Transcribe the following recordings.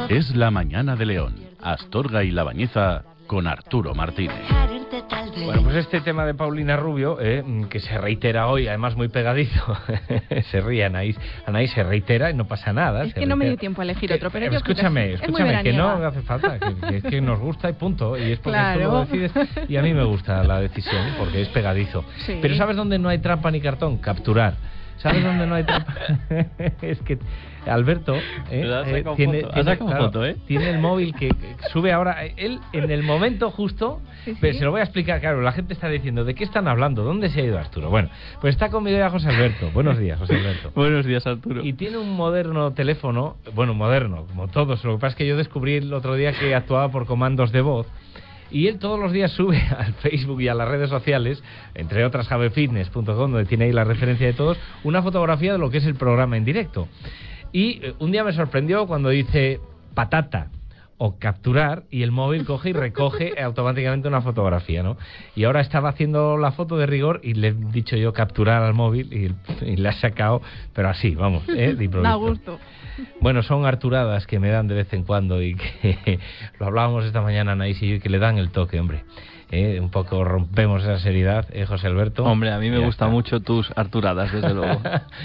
Es la mañana de León, Astorga y La Bañeza con Arturo Martínez. Bueno, pues este tema de Paulina Rubio, que se reitera hoy, además muy pegadizo, se ríe Anaís se reitera y no pasa nada. Es que no me dio tiempo a elegir otro, pero yo escúchame, que no hace falta, que es que nos gusta y punto, y es porque tú lo decides, y a mí me gusta la decisión, porque es pegadizo. Sí. Pero ¿sabes dónde no hay trampa ni cartón? Capturar. ¿Sabes dónde no hay trampa? Es que Alberto tiene el móvil que sube ahora. Él, en el momento justo, pero se lo voy a explicar. Claro, la gente está diciendo, ¿de qué están hablando? ¿Dónde se ha ido Arturo? Bueno, pues está conmigo ya José Alberto. Buenos días, José Alberto. Buenos días, Arturo. Y tiene un moderno teléfono, bueno, moderno, como todos. Lo que pasa es que yo descubrí el otro día que actuaba por comandos de voz. Y él todos los días sube al Facebook y a las redes sociales, entre otras javefitness.com, donde tiene ahí la referencia de todos, una fotografía de lo que es el programa en directo. Y un día me sorprendió cuando dice patata o capturar, y el móvil coge y recoge automáticamente una fotografía, ¿no? Y ahora estaba haciendo la foto de rigor y le he dicho yo capturar al móvil y le ha sacado, pero así, vamos, de improviso. Da gusto. Bueno, son harturadas que me dan de vez en cuando y que lo hablábamos esta mañana Anaís y yo, que le dan el toque, hombre. Un poco rompemos esa seriedad, José Alberto. Hombre, a mí me gustan mucho tus harturadas, desde luego.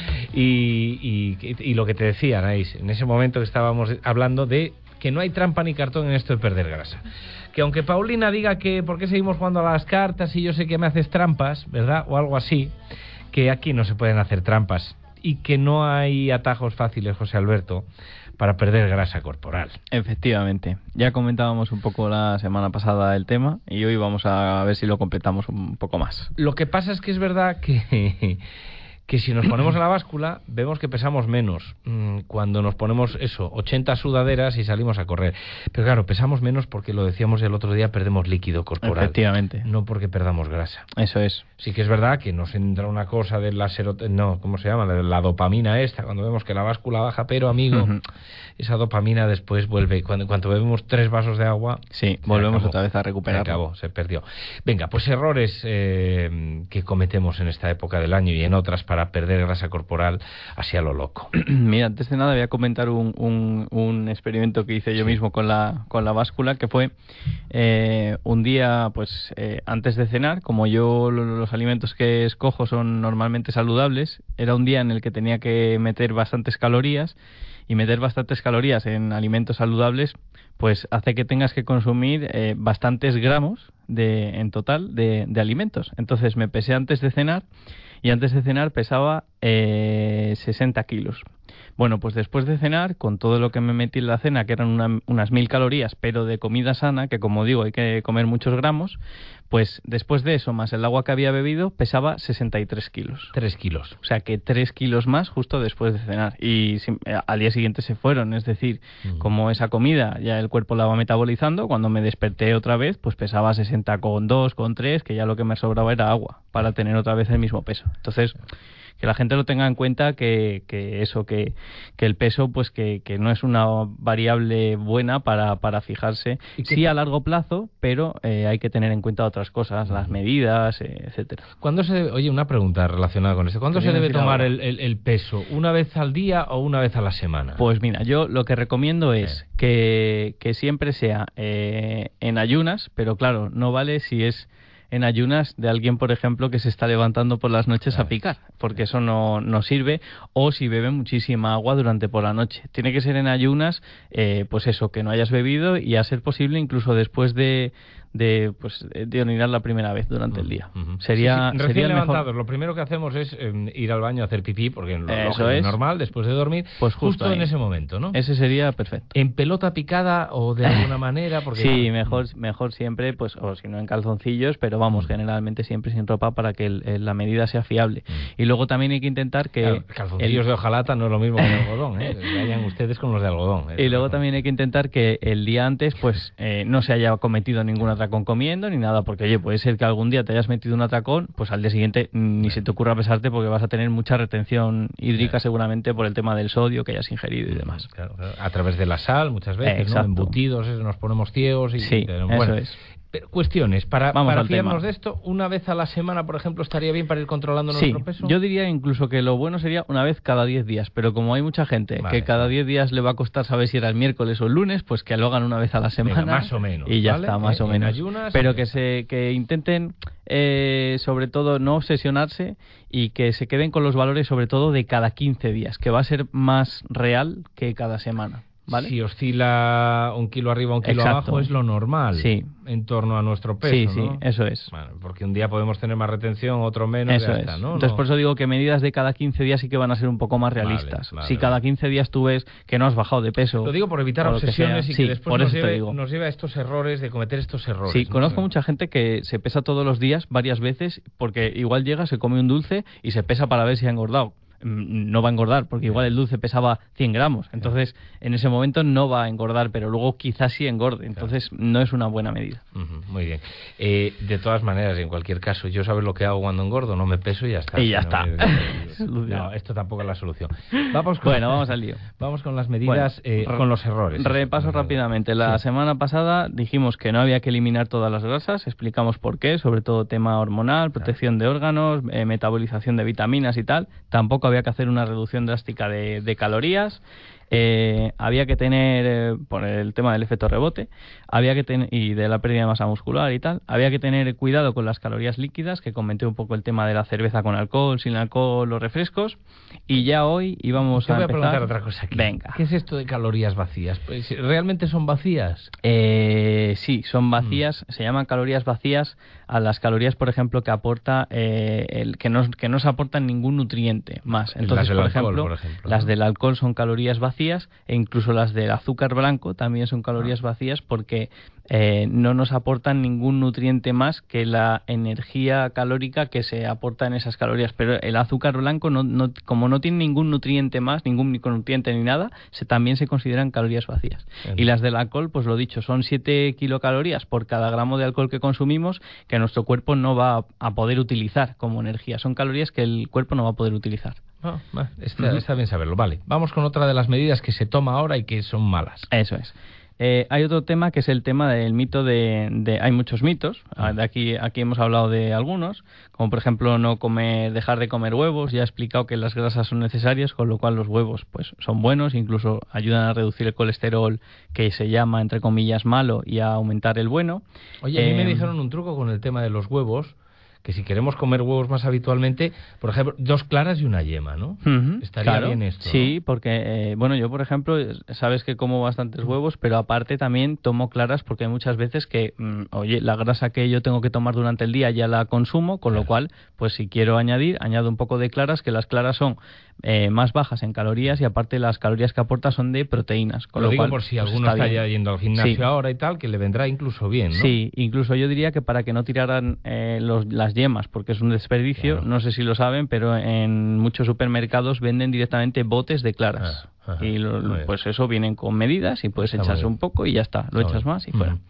y lo que te decía, Anaís, en ese momento que estábamos hablando de que no hay trampa ni cartón en esto de perder grasa. Que aunque Paulina diga que por qué seguimos jugando a las cartas y yo sé que me haces trampas, ¿verdad? O algo así, que aquí no se pueden hacer trampas y que no hay atajos fáciles, José Alberto, para perder grasa corporal. Efectivamente. Ya comentábamos un poco la semana pasada el tema y hoy vamos a ver si lo completamos un poco más. Lo que pasa es que es verdad que si nos ponemos a la báscula vemos que pesamos menos cuando nos ponemos 80 sudaderas y salimos a correr. Pero claro, pesamos menos porque, lo decíamos el otro día, perdemos líquido corporal. Efectivamente. No porque perdamos grasa. Eso es. Sí que es verdad que nos entra una cosa de la ¿cómo se llama? La dopamina esta, cuando vemos que la báscula baja, pero amigo, esa dopamina después vuelve. Cuando bebemos 3 vasos de agua... Sí, volvemos otra vez a recuperar. Se perdió. Venga, pues errores que cometemos en esta época del año y en otras para perder grasa corporal así a lo loco. Mira, antes de nada voy a comentar un experimento que hice yo mismo con la báscula, que fue un día, pues antes de cenar, como yo los alimentos que escojo son normalmente saludables, era un día en el que tenía que meter bastantes calorías, y meter bastantes calorías en alimentos saludables pues hace que tengas que consumir bastantes gramos en total de alimentos. Entonces me pesé antes de cenar, y antes de cenar pesaba 60 kilos. Bueno, pues después de cenar, con todo lo que me metí en la cena, que eran unas 1000 calorías, pero de comida sana, que como digo hay que comer muchos gramos, pues después de eso, más el agua que había bebido, pesaba 63 kilos. 3 kilos. O sea que 3 kilos más justo después de cenar. Y al día siguiente se fueron, es decir, como esa comida ya el cuerpo la va metabolizando, cuando me desperté otra vez, pues pesaba 60,2, con 3, que ya lo que me sobraba era agua, para tener otra vez el mismo peso. Entonces, que la gente lo tenga en cuenta, que el peso pues que no es una variable buena para fijarse, sí a largo plazo, pero hay que tener en cuenta otras cosas, las medidas, etcétera. Oye, una pregunta relacionada con esto. ¿Cuándo se debe tomar el peso? ¿Una vez al día o una vez a la semana? Pues mira, yo lo que recomiendo es que siempre sea en ayunas, pero claro, no vale si es en ayunas de alguien, por ejemplo, que se está levantando por las noches a picar, porque eso no sirve, o si bebe muchísima agua durante por la noche. Tiene que ser en ayunas, pues eso, que no hayas bebido, y a ser posible incluso después de orinar la primera vez durante el día. Sería recién levantados, mejor. Lo primero que hacemos es ir al baño a hacer pipí, porque eso es normal, después de dormir, pues justo en ese momento, ¿no? Ese sería perfecto. ¿En pelota picada o de alguna manera? Porque sí, mejor siempre, pues, o si no en calzoncillos, pero vamos, generalmente siempre sin ropa, para que la medida sea fiable. Y luego también hay que intentar que... Claro, calzoncillos de hojalata no es lo mismo que de algodón, vayan ustedes con los de algodón. Y luego también hay que intentar que el día antes, pues, no se haya cometido ninguna atracón comiendo ni nada, porque oye, puede ser que algún día te hayas metido un atracón, pues al día siguiente ni se te ocurra pesarte, porque vas a tener mucha retención hídrica seguramente por el tema del sodio que hayas ingerido y demás. Claro. A través de la sal muchas veces, ¿no? Embutidos, nos ponemos ciegos y sí, bueno, eso es. Pero cuestiones, para al fiarnos tema. de esto, una vez a la semana, por ejemplo, estaría bien para ir controlando Sí, nuestro peso. yo diría incluso que lo bueno sería una vez cada 10 días, pero como hay mucha gente que cada 10 días le va a costar saber si era el miércoles o el lunes, pues que lo hagan una vez a la semana. Venga, más o menos. Y ya ¿vale? está, más o En menos. ayunas, pero que intenten, sobre todo, no obsesionarse y que se queden con los valores, sobre todo, de cada 15 días, que va a ser más real que cada semana. ¿Vale? Si oscila 1 kilo arriba, 1 kilo abajo, es lo normal. Sí. En torno a nuestro peso, Sí, ¿no? sí, eso es. Bueno, porque un día podemos tener más retención, otro menos. Eso ya es. está, ¿no? Entonces, por eso digo que medidas de cada 15 días sí que van a ser un poco más realistas. Vale, si cada 15 días tú ves que no has bajado de peso... Lo digo por evitar o lo que obsesiones sea. y que Sí, después por nos eso te digo. lleve a estos errores, de cometer estos errores. Sí, ¿no? conozco mucha gente que se pesa todos los días, varias veces, porque igual llega, se come un dulce y se pesa para ver si ha engordado. No va a engordar, porque igual el dulce pesaba 100 gramos. Entonces, en ese momento no va a engordar, pero luego quizás sí engorde. Entonces, no es una buena medida. Muy bien. De todas maneras, en cualquier caso, yo sabes lo que hago cuando engordo, no me peso y ya está. Y ya está. No, esto tampoco es la solución. Vamos al lío. Vamos con las medidas, con los errores. Repaso rápidamente. La semana pasada dijimos que no había que eliminar todas las grasas, explicamos por qué, sobre todo tema hormonal, protección de órganos, metabolización de vitaminas y tal. Tampoco había que hacer una reducción drástica de calorías. Había que tener, por el tema del efecto rebote, había que tener, y de la pérdida de masa muscular y tal, había que tener cuidado con las calorías líquidas, que comenté un poco el tema de la cerveza con alcohol, sin alcohol, los refrescos, y ya hoy íbamos a empezar... Te voy a preguntar otra cosa aquí. Venga. ¿Qué es esto de calorías vacías? Pues, ¿realmente son vacías? Sí, son vacías, se llaman calorías vacías a las calorías, por ejemplo, que aporta que no se aportan ningún nutriente más. Entonces, por ejemplo, las del alcohol son calorías vacías, e incluso las del azúcar blanco también son calorías vacías porque no nos aportan ningún nutriente más que la energía calórica que se aporta en esas calorías. Pero el azúcar blanco, como no tiene ningún nutriente más, ningún micronutriente ni nada, también se consideran calorías vacías. Y las del alcohol, pues lo dicho, son 7 kilocalorías por cada gramo de alcohol que consumimos, que nuestro cuerpo no va a poder utilizar como energía. Son calorías que el cuerpo no va a poder utilizar. Está bien saberlo. Vale, vamos con otra de las medidas que se toma ahora y que son malas. Eso es. Hay otro tema que es el tema del mito hay muchos mitos. Aquí hemos hablado de algunos, como por ejemplo dejar de comer huevos. Ya he explicado que las grasas son necesarias, con lo cual los huevos pues son buenos, incluso ayudan a reducir el colesterol, que se llama entre comillas malo, y a aumentar el bueno. Oye, a mí me dijeron un truco con el tema de los huevos, que si queremos comer huevos más habitualmente, por ejemplo, 2 claras y una yema, ¿no? Estaría bien esto, ¿no? Sí, porque, yo, por ejemplo, sabes que como bastantes huevos, pero aparte también tomo claras porque hay muchas veces que, la grasa que yo tengo que tomar durante el día ya la consumo, con lo cual, pues si quiero añado un poco de claras, que las claras son más bajas en calorías y aparte las calorías que aporta son de proteínas. Con lo lo digo cual, por si pues alguno está ya yendo al gimnasio ahora y tal, que le vendrá incluso bien, ¿no? Sí, incluso yo diría que para que no tiraran las yemas, porque es un desperdicio, claro. No sé si lo saben, pero en muchos supermercados venden directamente botes de claras. Y pues eso vienen con medidas y puedes echarse un poco y ya está, lo echas más y fuera.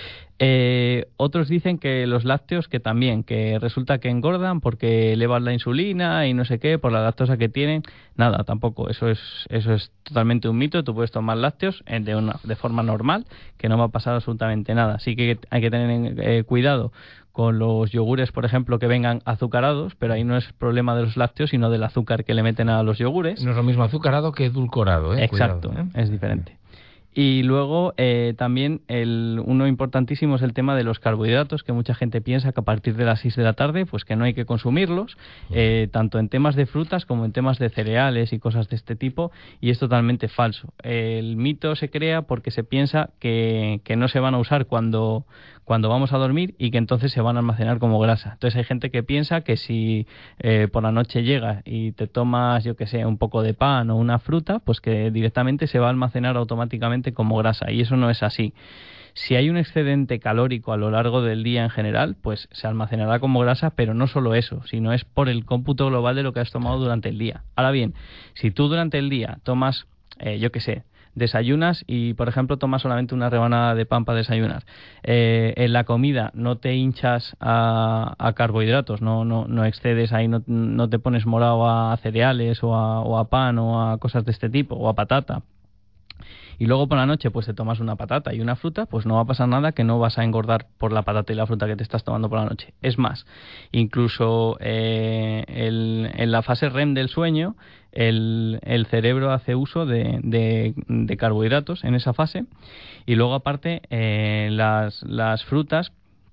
Otros dicen que los lácteos que también, que resulta que engordan porque elevan la insulina y no sé qué, por la lactosa que tienen. Nada, tampoco, eso es totalmente un mito. Tú puedes tomar lácteos de forma normal, que no va a pasar absolutamente nada. Así que hay que tener cuidado con los yogures, por ejemplo, que vengan azucarados, pero ahí no es problema de los lácteos, sino del azúcar que le meten a los yogures. No es lo mismo azucarado que edulcorado, ¿eh? Exacto, cuidado, es diferente. Y luego también uno importantísimo es el tema de los carbohidratos, que mucha gente piensa que a partir de las 6 de la tarde pues que no hay que consumirlos, tanto en temas de frutas como en temas de cereales y cosas de este tipo, y es totalmente falso. El mito se crea porque se piensa que no se van a usar cuando vamos a dormir y que entonces se van a almacenar como grasa. Entonces hay gente que piensa que si por la noche llegas y te tomas, yo que sé, un poco de pan o una fruta, pues que directamente se va a almacenar automáticamente como grasa, y eso no es así. Si hay un excedente calórico a lo largo del día en general, pues se almacenará como grasa, pero no solo eso, sino es por el cómputo global de lo que has tomado durante el día. Ahora bien, si tú durante el día tomas, yo que sé, desayunas y, por ejemplo, tomas solamente una rebanada de pan para desayunar, en la comida no te hinchas a carbohidratos, no excedes ahí, no te pones morado a cereales o a pan o a cosas de este tipo, o a patata, y luego por la noche pues te tomas una patata y una fruta, pues no va a pasar nada, que no vas a engordar por la patata y la fruta que te estás tomando por la noche. Es más, incluso en la fase REM del sueño, el cerebro hace uso de carbohidratos en esa fase, y luego aparte las frutas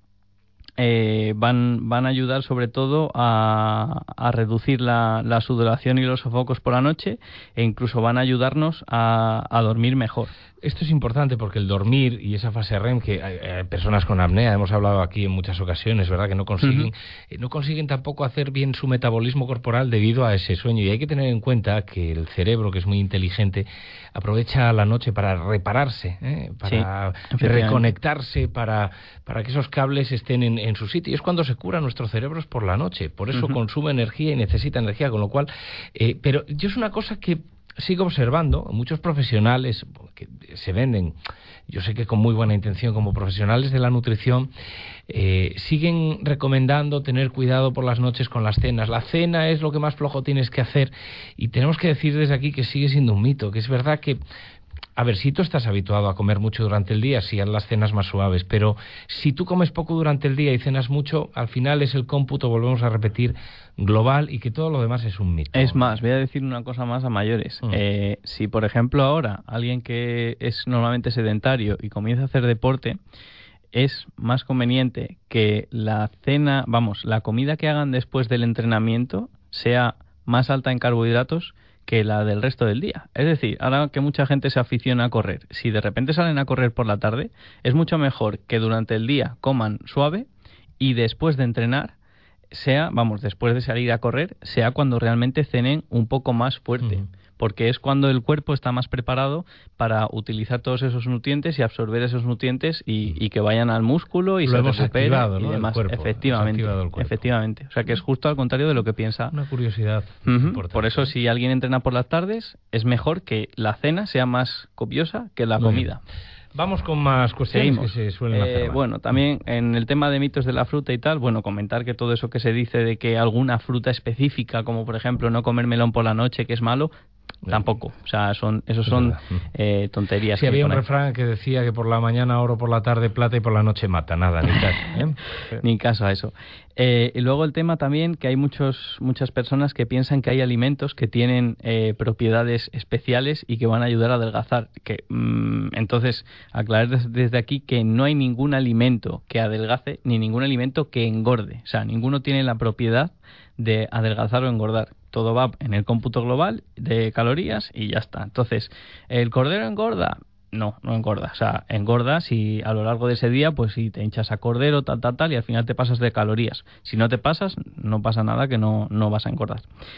van a ayudar sobre todo a reducir la sudoración y los sofocos por la noche, e incluso van a ayudarnos a dormir mejor. Esto es importante porque el dormir y esa fase REM, que hay personas con apnea, hemos hablado aquí en muchas ocasiones, ¿verdad?, que no consiguen tampoco hacer bien su metabolismo corporal debido a ese sueño. Y hay que tener en cuenta que el cerebro, que es muy inteligente, aprovecha la noche para repararse, para reconectarse, para que esos cables estén en su sitio. Y es cuando se cura nuestro cerebro, es por la noche. Por eso consume energía y necesita energía, con lo cual... pero yo es una cosa que sigo observando, muchos profesionales que se venden, yo sé que con muy buena intención, como profesionales de la nutrición, siguen recomendando tener cuidado por las noches con las cenas. La cena es lo que más flojo tienes que hacer, y tenemos que decir desde aquí que sigue siendo un mito, que es verdad que, a ver, si tú estás habituado a comer mucho durante el día, sí, a las cenas más suaves, pero si tú comes poco durante el día y cenas mucho, al final es el cómputo, volvemos a repetir, global, y que todo lo demás es un mito. Es más, voy a decir una cosa más a mayores. Si, por ejemplo, ahora alguien que es normalmente sedentario y comienza a hacer deporte, es más conveniente que la cena, la comida que hagan después del entrenamiento sea más alta en carbohidratos que la del resto del día. Es decir, ahora que mucha gente se aficiona a correr, si de repente salen a correr por la tarde, es mucho mejor que durante el día coman suave y después de entrenar después de salir a correr, sea cuando realmente cenen un poco más fuerte, porque es cuando el cuerpo está más preparado para utilizar todos esos nutrientes y absorber esos nutrientes y que vayan al músculo y se recuperen y demás. Efectivamente. O sea que es justo al contrario de lo que piensa. Una curiosidad importante. Por eso, si alguien entrena por las tardes, es mejor que la cena sea más copiosa que la comida. Vamos con más cuestiones que se suelen hacer. Bueno, también en el tema de mitos de la fruta y tal, comentar que todo eso que se dice de que alguna fruta específica, como por ejemplo no comer melón por la noche, que es malo, tampoco. O sea, son tonterías. Sí, había un refrán que decía que por la mañana oro, por la tarde plata y por la noche mata. Nada, ni caso. Ni caso a eso. Y luego el tema también que hay muchas personas que piensan que hay alimentos que tienen propiedades especiales y que van a ayudar a adelgazar. Entonces, aclarar desde aquí que no hay ningún alimento que adelgace ni ningún alimento que engorde. O sea, ninguno tiene la propiedad de adelgazar o engordar. Todo va en el cómputo global de calorías y ya está. Entonces, ¿el cordero engorda? No engorda. O sea, engorda si a lo largo de ese día, pues si te hinchas a cordero, tal, y al final te pasas de calorías. Si no te pasas, no pasa nada, que no vas a engordar.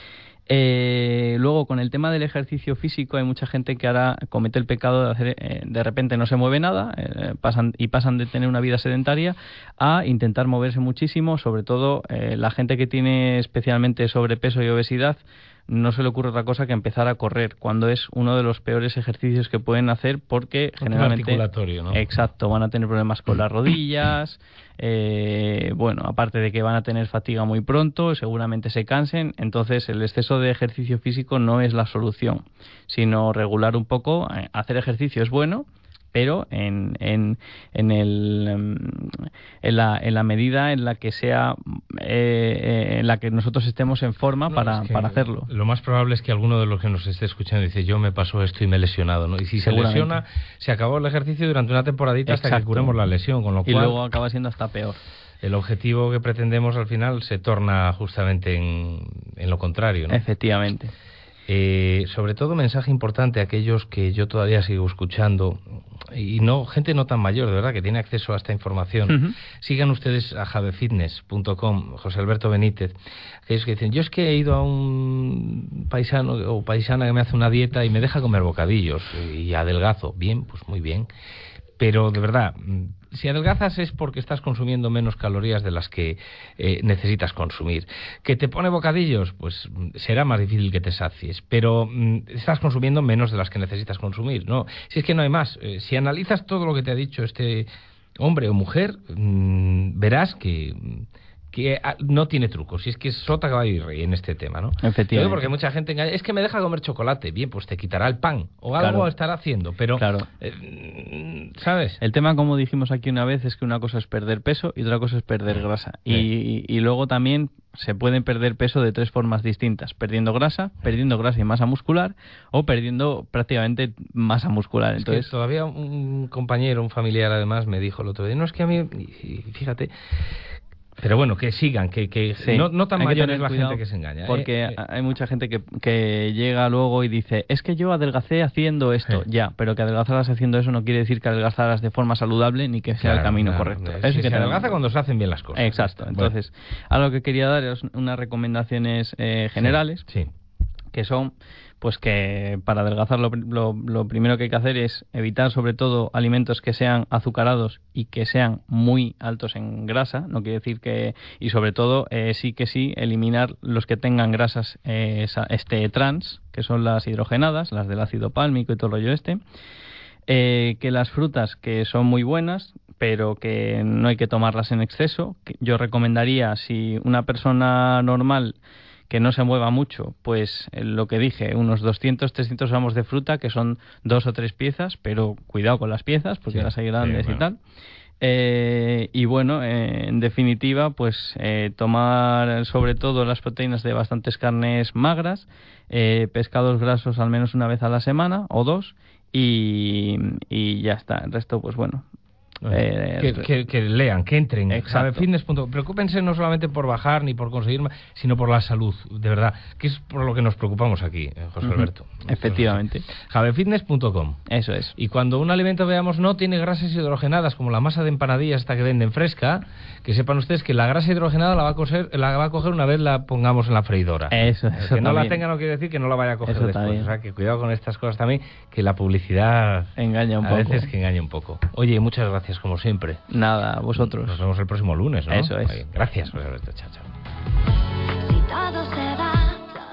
Luego, con el tema del ejercicio físico, hay mucha gente que ahora comete el pecado de hacer, de repente no se mueve nada, pasan de tener una vida sedentaria a intentar moverse muchísimo. Sobre todo la gente que tiene especialmente sobrepeso y obesidad, no se le ocurre otra cosa que empezar a correr, cuando es uno de los peores ejercicios que pueden hacer, porque generalmente articulatorio, ¿no? Exacto, van a tener problemas con las rodillas. Aparte de que van a tener fatiga muy pronto, seguramente se cansen. Entonces el exceso de ejercicio físico no es la solución, sino regular un poco. Hacer ejercicio es bueno, pero en la medida en la que sea, en la que nosotros estemos en forma para hacerlo. Lo más probable es que alguno de los que nos esté escuchando dice: yo me pasó esto y me he lesionado, ¿no? Y si se lesiona, se acabó el ejercicio durante una temporadita. Exacto. Hasta que curemos la lesión, con lo cual, y luego acaba siendo hasta peor. El objetivo que pretendemos al final se torna justamente en lo contrario, ¿no? Efectivamente. Sobre todo, mensaje importante a aquellos que yo todavía sigo escuchando, y gente no tan mayor, de verdad, que tiene acceso a esta información. Sigan ustedes a javefitness.com, José Alberto Benítez. Aquellos que dicen: yo es que he ido a un paisano o paisana que me hace una dieta y me deja comer bocadillos y adelgazo. Bien, pues muy bien. Pero de verdad, si adelgazas es porque estás consumiendo menos calorías de las que necesitas consumir. ¿Que te pone bocadillos? Pues será más difícil que te sacies, pero estás consumiendo menos de las que necesitas consumir, ¿no? Si es que no hay más. Si analizas todo lo que te ha dicho este hombre o mujer, verás que que no tiene truco, si es que es sota, caballo y rey en este tema, ¿no? Efectivamente. Porque mucha gente engaña, es que me deja comer chocolate, bien, pues te quitará el pan, o algo Claro. estará haciendo, pero, Claro. ¿sabes? El tema, como dijimos aquí una vez, es que una cosa es perder peso y otra cosa es perder grasa. Y luego también se pueden perder peso de 3 formas distintas: perdiendo grasa y masa muscular, o perdiendo prácticamente masa muscular. Es que Entonces, todavía un compañero, un familiar además, me dijo el otro día, no, es que a mí, y fíjate... Pero bueno, que sigan, que sí, no tan hay que mayor tener es la cuidado, gente que se engaña. porque hay mucha gente que llega luego y dice, es que yo adelgacé haciendo esto. Sí. Ya, pero que adelgazaras haciendo eso no quiere decir que adelgazaras de forma saludable ni que sea el camino correcto. Eso Sí, hay que se tener adelgaza en cuando se hacen bien las cosas. Exacto. Bueno. Entonces, algo que quería dar es unas recomendaciones generales, Sí. que son, pues que para adelgazar lo primero que hay que hacer es evitar sobre todo alimentos que sean azucarados y que sean muy altos en grasa. No quiere decir que... Y sobre todo, sí, eliminar los que tengan grasas trans, que son las hidrogenadas, las del ácido pálmico y todo el rollo que las frutas, que son muy buenas, pero que no hay que tomarlas en exceso. Yo recomendaría, si una persona normal que no se mueva mucho, pues lo que dije, unos 200-300 gramos de fruta, que son 2 o 3 piezas, pero cuidado con las piezas, porque las hay grandes y tal. Y bueno, en definitiva, pues tomar sobre todo las proteínas de bastantes carnes magras, pescados grasos al menos una vez a la semana o 2, y ya está. El resto, pues bueno. Que lean, que entren. Javefitness.com. Preocúpense no solamente por bajar ni por conseguir más, sino por la salud, de verdad, que es por lo que nos preocupamos aquí, José Alberto. Efectivamente. Javefitness.com. Eso es. Y cuando un alimento veamos no tiene grasas hidrogenadas, como la masa de empanadillas esta que venden fresca, que sepan ustedes que la grasa hidrogenada la va a coger una vez la pongamos en la freidora. Eso que no también. la tenga no quiere decir que no la vaya a coger Eso después. también. O sea, que cuidado con estas cosas también, que la publicidad engaña un a poco. veces que engaña un poco. Oye, muchas gracias como siempre. Nada, vosotros. Nos vemos el próximo lunes, ¿no? Eso es. Gracias, José Alberto. Chao, chao.